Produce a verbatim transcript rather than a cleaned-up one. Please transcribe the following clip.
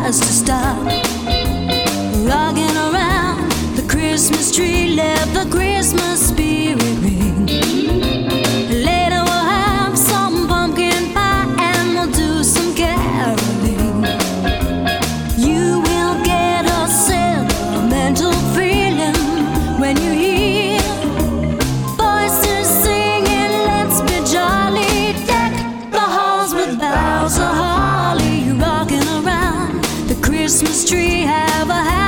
us to stop. Rocking around the Christmas tree, let the Christmas spirit ring. Later we'll have some pumpkin pie and we'll do some caroling. You will get a sentimental feeling when you hear voices singing, let's be jolly. Deck the halls with boughs of holly, rocking around the Christmas tree. Have a happy